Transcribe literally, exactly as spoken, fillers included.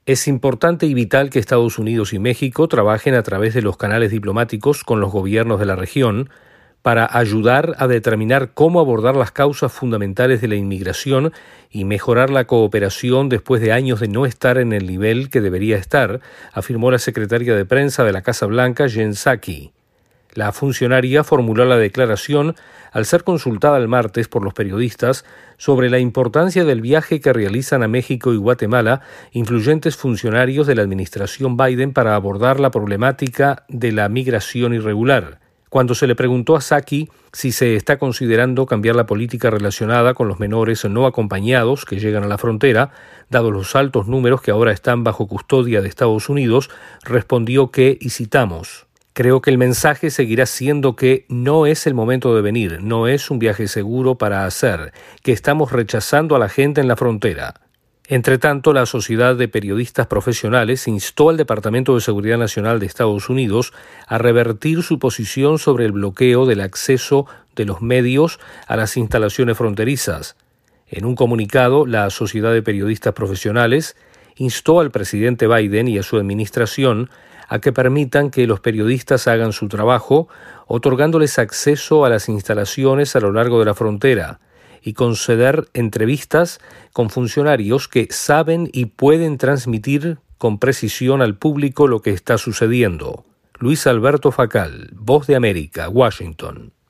Es importante y vital que Estados Unidos y México trabajen a través de los canales diplomáticos con los gobiernos de la región para ayudar a determinar cómo abordar las causas fundamentales de la inmigración y mejorar la cooperación después de años de no estar en el nivel que debería estar, afirmó la secretaria de prensa de la Casa Blanca, Jen Psaki. La funcionaria formuló la declaración al ser consultada el martes por los periodistas sobre la importancia del viaje que realizan a México y Guatemala influyentes funcionarios de la administración Biden para abordar la problemática de la migración irregular. Cuando se le preguntó a Psaki si se está considerando cambiar la política relacionada con los menores no acompañados que llegan a la frontera, dados los altos números que ahora están bajo custodia de Estados Unidos, respondió que, y citamos, creo que el mensaje seguirá siendo que no es el momento de venir, no es un viaje seguro para hacer, que estamos rechazando a la gente en la frontera. Entre tanto, la Sociedad de Periodistas Profesionales instó al Departamento de Seguridad Nacional de Estados Unidos a revertir su posición sobre el bloqueo del acceso de los medios a las instalaciones fronterizas. En un comunicado, la Sociedad de Periodistas Profesionales instó al presidente Biden y a su administración a que permitan que los periodistas hagan su trabajo, otorgándoles acceso a las instalaciones a lo largo de la frontera y conceder entrevistas con funcionarios que saben y pueden transmitir con precisión al público lo que está sucediendo. Luis Alberto Facal, Voz de América, Washington.